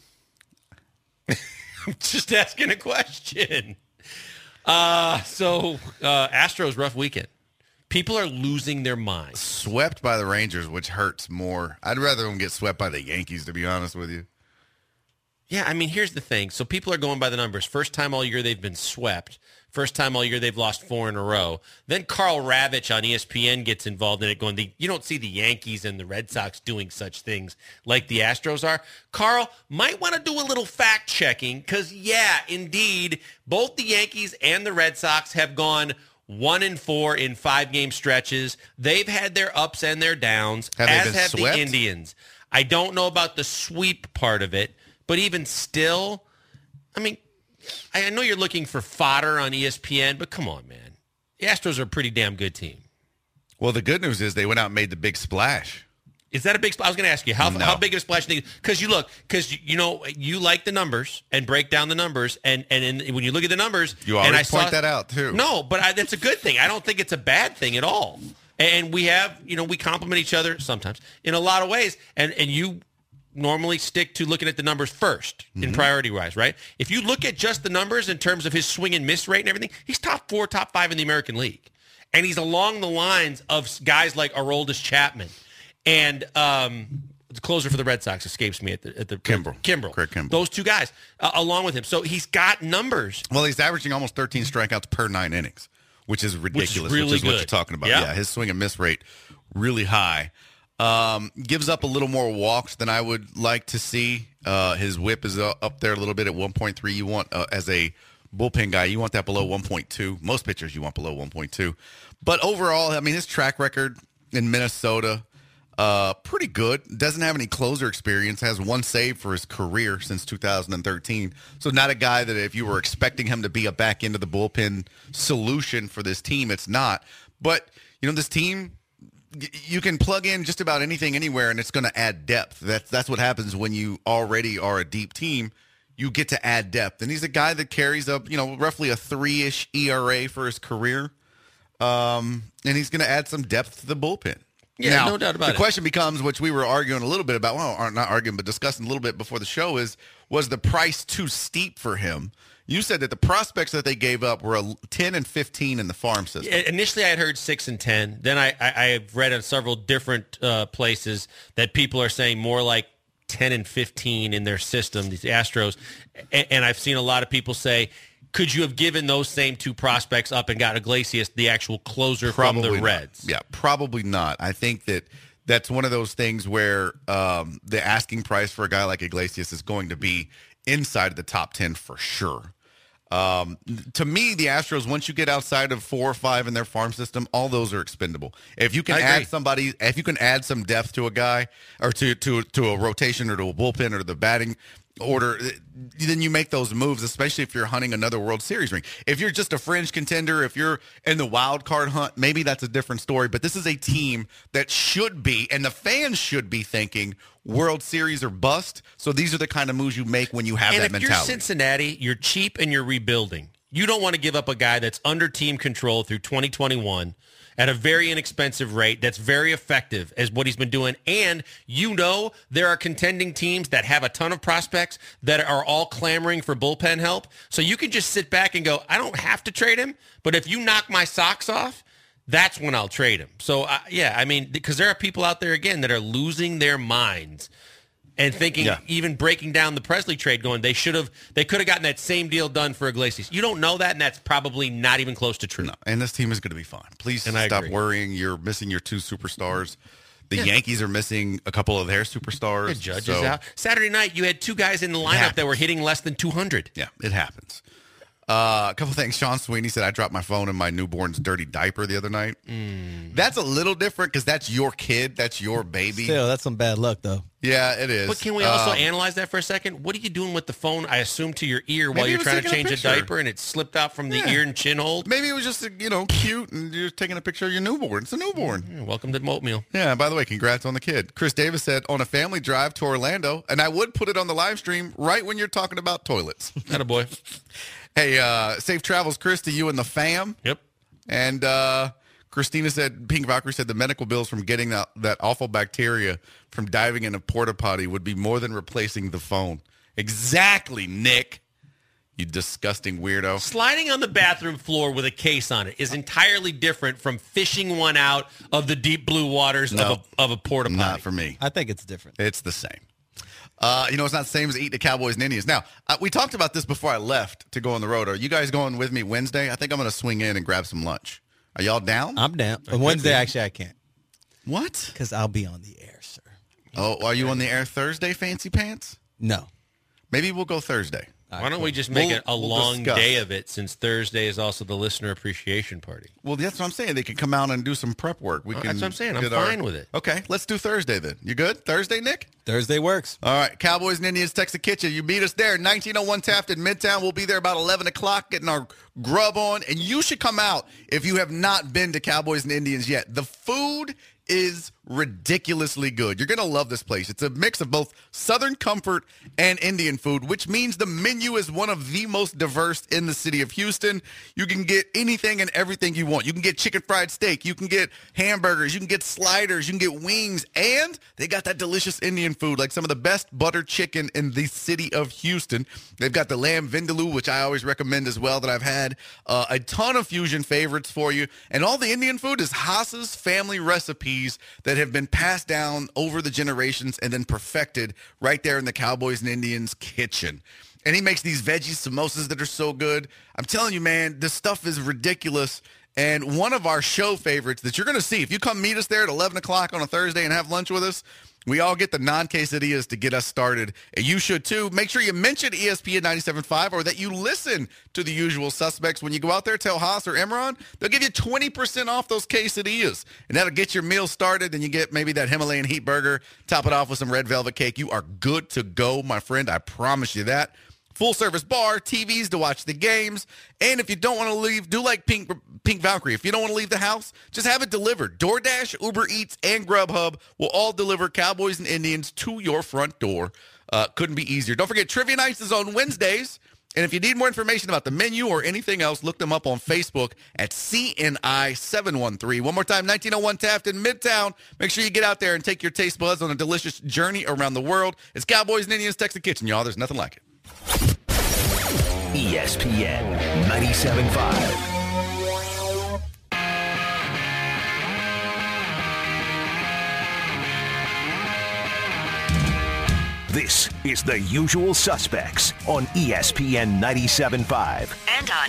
Speaker 4: I'm just asking a question. Astros rough weekend. People are losing their minds.
Speaker 5: Swept by the Rangers, which hurts more. I'd rather them get swept by the Yankees, to be honest with you.
Speaker 4: Yeah, I mean, here's the thing. So people are going by the numbers. First time all year they've been swept. First time all year they've lost 4 in a row. Then Carl Ravitch on ESPN gets involved in it going, you don't see the Yankees and the Red Sox doing such things like the Astros are. Carl might want to do a little fact checking because, yeah, indeed, both the Yankees and the Red Sox have gone 1-4 in 5-game stretches. They've had their ups and their downs,
Speaker 5: Have they
Speaker 4: as
Speaker 5: been
Speaker 4: have
Speaker 5: swept?
Speaker 4: the Indians. I don't know about the sweep part of it, but even still, I mean, I know you're looking for fodder on ESPN, but come on, man. The Astros are a pretty damn good team.
Speaker 5: Well, the good news is they went out and made the big splash.
Speaker 4: Is that a big splash? I was going to ask you, how big of a splash? Because you know, you like the numbers and break down the numbers, and when you look at the numbers,
Speaker 5: You
Speaker 4: and
Speaker 5: always point that out, too.
Speaker 4: No, but that's a good thing. I don't think it's a bad thing at all. And we have, we compliment each other sometimes in a lot of ways, and you normally stick to looking at the numbers first in priority-wise, right? If you look at just the numbers in terms of his swing and miss rate and everything, he's top 4, top 5 in the American League. And he's along the lines of guys like Aroldis Chapman. And the closer for the Red Sox escapes me at the
Speaker 5: Kimbrel. Craig Kimbrel.
Speaker 4: Those two guys along with him. So he's got numbers.
Speaker 5: Well, he's averaging almost 13 strikeouts per 9 innings, which is ridiculous,
Speaker 4: really
Speaker 5: which is what
Speaker 4: good.
Speaker 5: you're talking about.
Speaker 4: Yeah.
Speaker 5: Yeah, his swing and miss rate really high. Gives up a little more walks than I would like to see. His whip is up there a little bit at 1.3. You want, as a bullpen guy, you want that below 1.2. Most pitchers you want below 1.2. But overall, I mean, his track record in Minnesota, pretty good. Doesn't have any closer experience. Has 1 save for his career since 2013. So not a guy that if you were expecting him to be a back into the bullpen solution for this team, it's not. But, this team, you can plug in just about anything anywhere, and it's going to add depth. That's what happens when you already are a deep team. You get to add depth. And he's a guy that carries up, roughly a 3-ish ERA for his career. And he's going to add some depth to the bullpen.
Speaker 4: Yeah,
Speaker 5: Now,
Speaker 4: no doubt about
Speaker 5: the
Speaker 4: it.
Speaker 5: question becomes, which we were arguing a little bit about, well, not arguing, but discussing a little bit before the show was the price too steep for him? You said that the prospects that they gave up were 10 and 15 in the farm system.
Speaker 4: Initially, I had heard 6 and 10. Then I've read on several different places that people are saying more like 10 and 15 in their system, these Astros. And I've seen a lot of people say, could you have given those same 2 prospects up and got Iglesias, the actual closer from the Reds?
Speaker 5: Yeah, probably not. I think that's one of those things where the asking price for a guy like Iglesias is going to be inside of the top 10 for sure. To me, the Astros, once you get outside of 4 or 5 in their farm system, all those are expendable. If you can add somebody, if you can add some depth to a guy or to a rotation or to a bullpen or to the batting order, then you make those moves, especially if you're hunting another World Series ring. If you're just a fringe contender, if you're in the wild card hunt, maybe that's a different story. But this is a team that should be, and the fans should be thinking, World Series or bust. So these are the kind of moves you make when you have that mentality.
Speaker 4: If you're Cincinnati, you're cheap and you're rebuilding. You don't want to give up a guy that's under team control through 2021 at a very inexpensive rate that's very effective as what he's been doing. And there are contending teams that have a ton of prospects that are all clamoring for bullpen help. So you can just sit back and go, I don't have to trade him, but if you knock my socks off, that's when I'll trade him. So, because there are people out there, again, that are losing their minds and thinking, even breaking down the Presley trade, going, they could have gotten that same deal done for Iglesias. You don't know that, and that's probably not even close to true.
Speaker 5: No, and this team is going to be fine. Please stop worrying. You're missing your 2 superstars. The Yankees are missing a couple of their superstars.
Speaker 4: The Judge is out. Saturday night, you had 2 guys in the lineup that were hitting less than 200.
Speaker 5: Yeah, it happens. A couple things. Sean Sweeney said, I dropped my phone in my newborn's dirty diaper the other night. That's a little different because that's your kid. That's your baby.
Speaker 6: Still, that's some bad luck, though.
Speaker 5: Yeah, it is.
Speaker 4: But can we also analyze that for a second? What are you doing with the phone, I assume, to your ear while you're trying to change a diaper and it slipped out from the ear and chin hold?
Speaker 5: Maybe it was just, cute and you're taking a picture of your newborn. It's a newborn.
Speaker 4: Welcome to Oatmeal.
Speaker 5: Yeah, by the way, congrats on the kid. Chris Davis said, on a family drive to Orlando, and I would put it on the live stream right when you're talking about toilets.
Speaker 4: Attaboy.
Speaker 5: Hey, safe travels, Chris, to you and the fam.
Speaker 4: Yep.
Speaker 5: And Christina said, Pink Valkyrie said the medical bills from getting that awful bacteria from diving in a porta potty would be more than replacing the phone. Exactly, Nick. You disgusting weirdo.
Speaker 4: Sliding on the bathroom floor with a case on it is entirely different from fishing one out of the deep blue waters of a porta potty.
Speaker 5: Not for me.
Speaker 6: I think it's different.
Speaker 5: It's the same. It's not the same as eating the Cowboys and Indians. Now, we talked about this before I left to go on the road. Are you guys going with me Wednesday? I think I'm going to swing in and grab some lunch. Are y'all down?
Speaker 6: I'm down. Wednesday, actually, I can't.
Speaker 5: What?
Speaker 6: Because I'll be on the air, sir.
Speaker 5: Oh, are you on the air Thursday, Fancy Pants?
Speaker 6: No.
Speaker 5: Maybe we'll go Thursday.
Speaker 4: Why don't we just make it a long
Speaker 5: discuss.
Speaker 4: day of it, since Thursday is also the listener appreciation party?
Speaker 5: Well, that's what I'm saying. They can come out and do some prep work.
Speaker 4: That's what I'm saying. I'm fine with it.
Speaker 5: Okay, let's do Thursday then. You good? Thursday, Nick?
Speaker 6: Thursday works.
Speaker 5: All right, Cowboys and Indians, Texarkana. You beat us there. 1901 Taft in Midtown. We'll be there about 11 o'clock getting our grub on. And you should come out if you have not been to Cowboys and Indians yet. The food is ridiculously good. You're going to love this place. It's a mix of both Southern comfort and Indian food, which means the menu is one of the most diverse in the city of Houston. You can get anything and everything you want. You can get chicken fried steak. You can get hamburgers. You can get sliders. You can get wings. And they got that delicious Indian food, like some of the best butter chicken in the city of Houston. They've got the lamb vindaloo, which I always recommend as well, that I've had. A ton of fusion favorites for you. And all the Indian food is Haas's family recipes that have been passed down over the generations and then perfected right there in the Cowboys and Indians kitchen. And he makes these veggie samosas that are so good. I'm telling you, man, this stuff is ridiculous. And one of our show favorites that you're going to see, if you come meet us there at 11 o'clock on a Thursday and have lunch with us, we all get the non-quesadillas to get us started. And you should, too. Make sure you mention ESPN 97.5 or that you listen to the usual suspects. When you go out there, tell Haas or Emron, they'll give you 20% off those quesadillas. And that'll get your meal started. And you get maybe that Himalayan heat burger, top it off with some red velvet cake. You are good to go, my friend. I promise you that. Full-service bar, TVs to watch the games. And if you don't want to leave, do like Pink Valkyrie. If you don't want to leave the house, just have it delivered. DoorDash, Uber Eats, and Grubhub will all deliver Cowboys and Indians to your front door. Couldn't be easier. Don't forget, Trivia Nights is on Wednesdays. And if you need more information about the menu or anything else, look them up on Facebook at CNI713. One more time, 1901 Taft in Midtown. Make sure you get out there and take your taste buds on a delicious journey around the world. It's Cowboys and Indians Texas Kitchen, y'all. There's nothing like it.
Speaker 2: ESPN 97.5. This is The Usual Suspects on ESPN 97.5.
Speaker 3: And on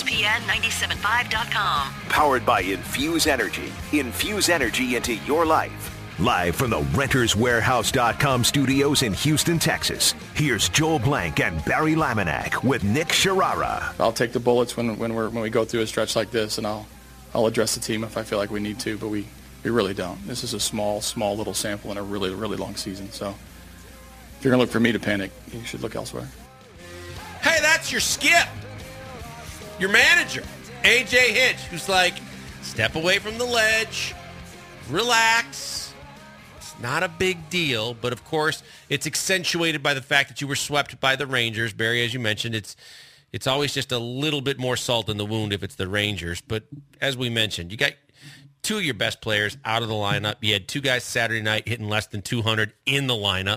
Speaker 3: ESPN975.com.
Speaker 2: Powered by Infuse Energy. Infuse energy into your life. Live from the RentersWarehouse.com studios in Houston, Texas. Here's Joel Blank and Barry Laminack with Nick Sharara.
Speaker 7: I'll take the bullets when we go through a stretch like this, and I'll address the team if I feel like we need to, but we really don't. This is a small little sample in a really, really long season, so... If you're going to look for me to panic, you should look elsewhere.
Speaker 4: Hey, that's your Skip. Your manager, A.J. Hinch, who's like, step away from the ledge, relax. It's not a big deal, but of course, it's accentuated by the fact that you were swept by the Rangers. Barry, as you mentioned, it's always just a little bit more salt in the wound if it's the Rangers. But as we mentioned, you got two of your best players out of the lineup. You had two guys Saturday night hitting less than 200 in the lineup.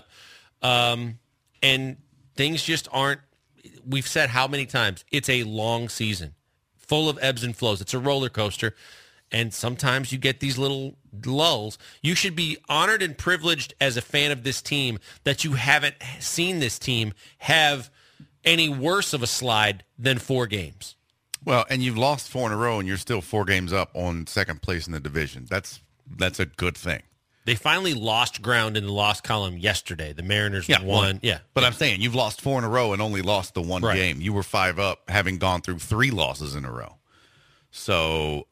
Speaker 4: And things just aren't, we've said how many times, it's a long season full of ebbs and flows. It's a roller coaster. And sometimes you get these little lulls. You should be honored and privileged as a fan of this team that you haven't seen this team have any worse of a slide than 4 games.
Speaker 5: Well, and you've lost 4 in a row and you're still 4 games up on second place in the division. That's a good thing.
Speaker 4: They finally lost ground in the loss column yesterday. The Mariners won. Yeah.
Speaker 5: But I'm saying you've lost 4 in a row and only lost the one game. You were 5 up, having gone through 3 losses in a row. So,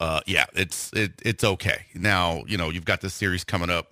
Speaker 5: it's okay. Now, you've got this series coming up.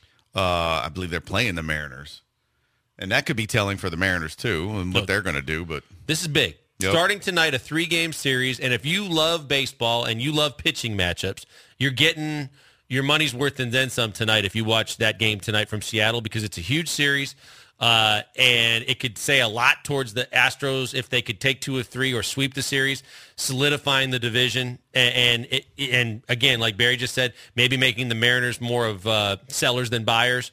Speaker 5: I believe they're playing the Mariners. And that could be telling for the Mariners, too, and what they're going to do. But
Speaker 4: this is big. Yep. Starting tonight, a 3-game series. And if you love baseball and you love pitching matchups, you're getting your money's worth and then some tonight if you watch that game tonight from Seattle, because it's a huge series, and it could say a lot towards the Astros if they could take 2 of 3 or sweep the series, solidifying the division, and again, like Barry just said, maybe making the Mariners more of sellers than buyers.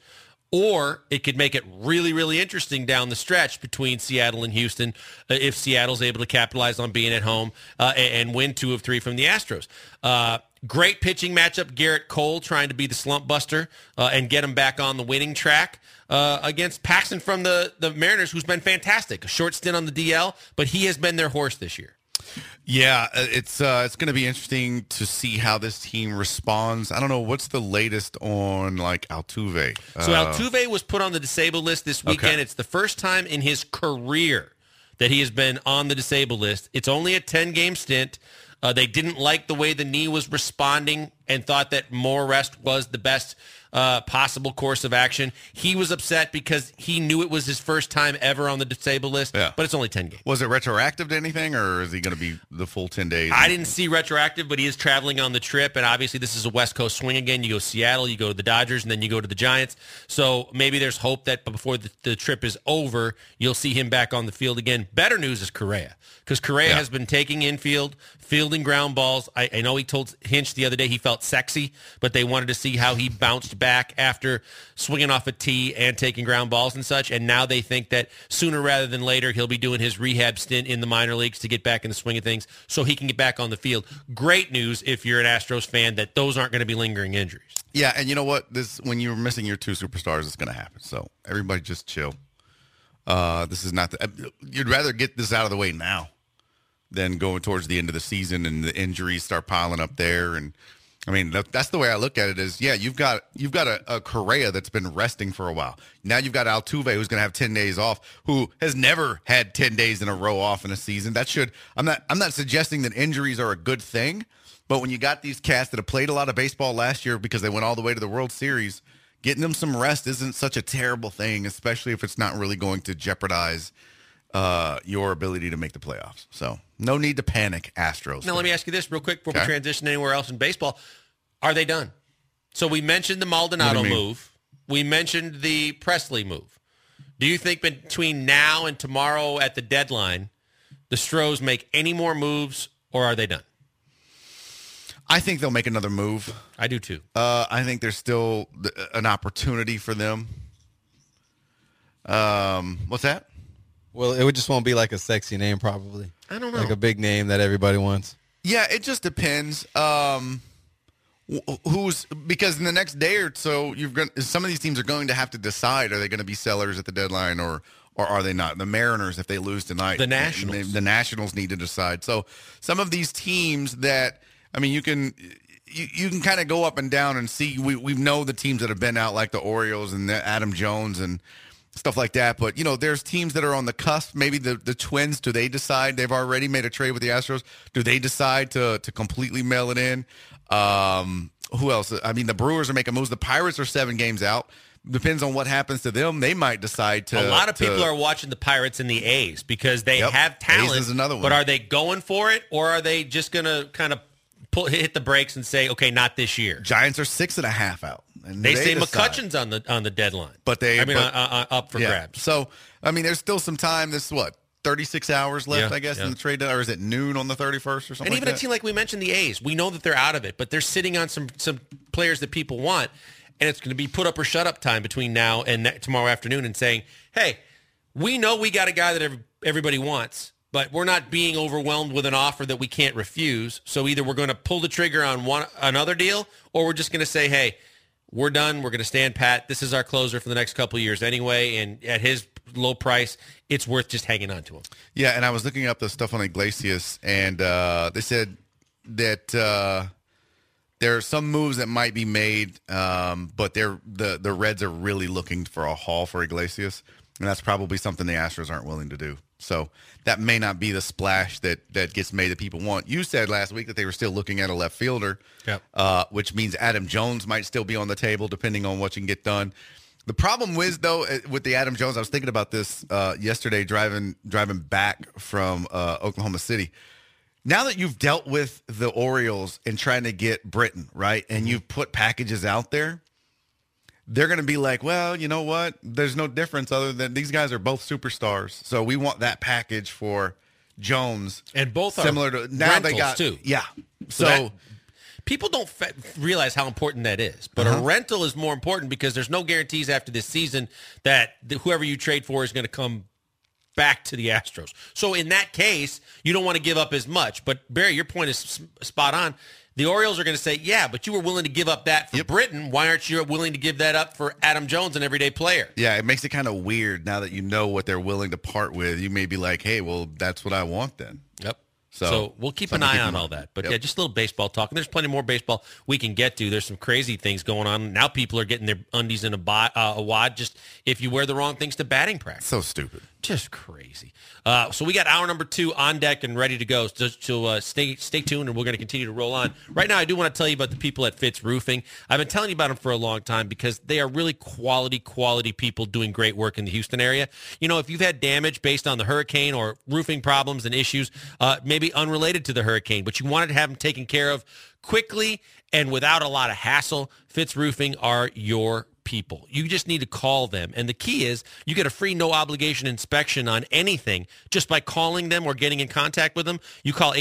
Speaker 4: Or it could make it really, really interesting down the stretch between Seattle and Houston if Seattle's able to capitalize on being at home and win 2 of 3 from the Astros. Great pitching matchup. Garrett Cole trying to be the slump buster and get him back on the winning track against Paxton from the Mariners, who's been fantastic. A short stint on the DL, but he has been their horse this year.
Speaker 5: Yeah, it's going to be interesting to see how this team responds. I don't know, what's the latest on Altuve?
Speaker 4: So Altuve was put on the disabled list this weekend. Okay. It's the first time in his career that he has been on the disabled list. It's only a 10-game stint. They didn't like the way the knee was responding and thought that more rest was the best possible course of action. He was upset because he knew it was his first time ever on the disabled list, but it's only 10 games.
Speaker 5: Was it retroactive to anything, or is he going to be the full 10 days?
Speaker 4: I didn't see retroactive, but he is traveling on the trip, and obviously this is a West Coast swing again. You go Seattle, you go to the Dodgers, and then you go to the Giants. So maybe there's hope that before the trip is over, you'll see him back on the field again. Better news is Correa, because Correa has been taking infield, fielding ground balls. I know he told Hinch the other day he felt sexy, but they wanted to see how he bounced back after swinging off a tee and taking ground balls and such. And now they think that sooner rather than later, he'll be doing his rehab stint in the minor leagues to get back in the swing of things so he can get back on the field. Great news if you're an Astros fan that those aren't going to be lingering injuries.
Speaker 5: Yeah, and you know what? When you're missing your 2 superstars, it's going to happen. So everybody just chill. This is not you'd rather get this out of the way now than going towards the end of the season and the injuries start piling up there. And I mean, that's the way I look at it is, you've got a Correa that's been resting for a while. Now you've got Altuve, who's going to have 10 days off, who has never had 10 days in a row off in a season. I'm not suggesting that injuries are a good thing, but when you got these cats that have played a lot of baseball last year because they went all the way to the World Series, getting them some rest isn't such a terrible thing, especially if it's not really going to jeopardize your ability to make the playoffs. So no need to panic, Astros.
Speaker 4: Now, let me ask you this real quick before we transition anywhere else in baseball. Are they done? So we mentioned the Maldonado move. We mentioned the Presley move. Do you think between now and tomorrow at the deadline, the Stros make any more moves, or are they done?
Speaker 5: I think they'll make another move.
Speaker 4: I do too.
Speaker 5: I think there's still an opportunity for them. What's that?
Speaker 6: Well, it just won't be like a sexy name, probably.
Speaker 4: I don't know.
Speaker 6: Like a big name that everybody wants.
Speaker 5: Yeah, it just depends. Because in the next day or so, some of these teams are going to have to decide: are they going to be sellers at the deadline, or are they not? The Mariners, if they lose tonight,
Speaker 4: the Nationals,
Speaker 5: the Nationals need to decide. So some of these teams that, I mean, you can kind of go up and down and see. We know the teams that have been out, like the Orioles and the Adam Jones and stuff like that. But, there's teams that are on the cusp. Maybe the Twins, do they decide? They've already made a trade with the Astros. Do they decide to completely mail it in? Who else? I mean, the Brewers are making moves. The Pirates are 7 games out. Depends on what happens to them. They might decide to.
Speaker 4: A lot of people are watching the Pirates and the A's because they have talent.
Speaker 5: A's is another one.
Speaker 4: But are they going for it, or are they just going to kind of hit the brakes and say, okay, not this year?
Speaker 5: Giants are 6.5 out. And
Speaker 4: they say McCutcheon's on the deadline,
Speaker 5: but
Speaker 4: up for grabs.
Speaker 5: So I mean, there's still some time. This 36 hours left, I guess, in the trade deadline, or is it noon on the 31st or something?
Speaker 4: And even a team like we mentioned, the A's, we know that they're out of it, but they're sitting on some players that people want, and it's going to be put up or shut up time between now and tomorrow afternoon, and saying, hey, we know we got a guy that everybody wants, but we're not being overwhelmed with an offer that we can't refuse. So either we're going to pull the trigger on another deal, or we're just going to say, hey, we're done. We're going to stand pat. This is our closer for the next couple of years anyway. And at his low price, it's worth just hanging on to him.
Speaker 5: Yeah, and I was looking up the stuff on Iglesias, and they said that there are some moves that might be made, but the Reds are really looking for a haul for Iglesias, and that's probably something the Astros aren't willing to do. So that may not be the splash that gets made that people want. You said last week that they were still looking at a left fielder, which means Adam Jones might still be on the table depending on what you can get done. The problem with the Adam Jones, I was thinking about this yesterday driving back from Oklahoma City. Now that you've dealt with the Orioles and trying to get Britton, right, and you've put packages out there, they're going to be like, well, you know what? There's no difference other than these guys are both superstars. So we want that package for Jones.
Speaker 4: And both
Speaker 5: similar
Speaker 4: are
Speaker 5: to now
Speaker 4: rentals
Speaker 5: they got
Speaker 4: too.
Speaker 5: Yeah.
Speaker 4: So people don't realize how important that is. But a rental is more important because there's no guarantees after this season that whoever you trade for is going to come back to the Astros. So in that case, you don't want to give up as much. But Barry, your point is spot on. The Orioles are going to say, yeah, but you were willing to give up that for Britton. Why aren't you willing to give that up for Adam Jones, an everyday player?
Speaker 5: Yeah, it makes it kind of weird now that you know what they're willing to part with. You may be like, hey, well, that's what I want then.
Speaker 4: Yep. So we'll keep an eye on all that. But yeah, just a little baseball talk. And there's plenty more baseball we can get to. There's some crazy things going on. Now people are getting their undies in a wad just if you wear the wrong things to batting practice.
Speaker 5: So stupid.
Speaker 4: Just crazy. So we got hour number 2 on deck and ready to go. So stay tuned, and we're going to continue to roll on. Right now, I do want to tell you about the people at Fitz Roofing. I've been telling you about them for a long time because they are really quality people doing great work in the Houston area. You know, if you've had damage based on the hurricane or roofing problems and issues, maybe unrelated to the hurricane, but you wanted to have them taken care of quickly and without a lot of hassle, Fitz Roofing are your people. You just need to call them. And the key is you get a free no obligation inspection on anything just by calling them or getting in contact with them. You call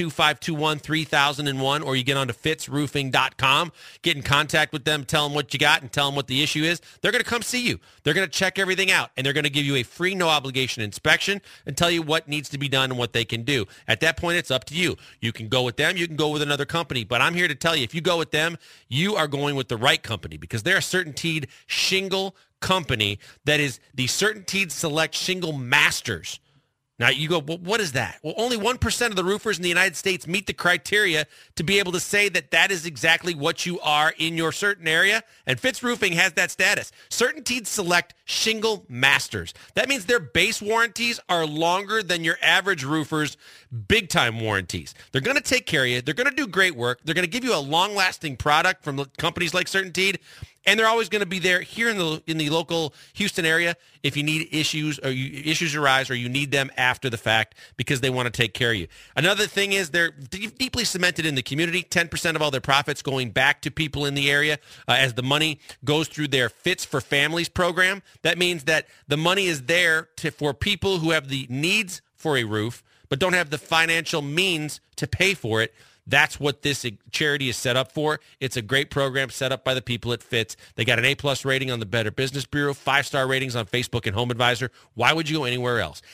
Speaker 4: 832-521-3001 or you get onto fitzroofing.com, get in contact with them, tell them what you got and tell them what the issue is. They're going to come see you. They're going to check everything out and they're going to give you a free no obligation inspection and tell you what needs to be done and what they can do. At that point, it's up to you. You can go with them. You can go with another company. But I'm here to tell you, if you go with them, you are going with the right company because they're a CertainTeed shingle company that is the CertainTeed Select Shingle Masters. Now you go, well, what is that? Well, only 1% of the roofers in the United States meet the criteria to be able to say that that is exactly what you are in your certain area. And Fitz Roofing has that status. CertainTeed Select Shingle Masters. That means their base warranties are longer than your average roofer's big-time warranties. They're going to take care of you. They're going to do great work. They're going to give you a long-lasting product from companies like CertainTeed. And they're always going to be there here in the local Houston area if you need issues or issues arise or you need them after the fact because they want to take care of you. Another thing is they're deeply cemented in the community. 10% of all their profits going back to people in the area as the money goes through their Fits for Families program. That means that the money is there for people who have the needs for a roof, but don't have the financial means to pay for it. That's what this charity is set up for. It's a great program set up by the people at Fitz. They got an A+ rating on the Better Business Bureau, 5-star ratings on Facebook and HomeAdvisor. Why would you go anywhere else?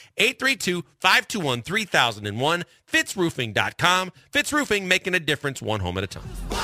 Speaker 4: 832-521-3001, FitzRoofing.com. Fitz Roofing, making a difference one home at a time.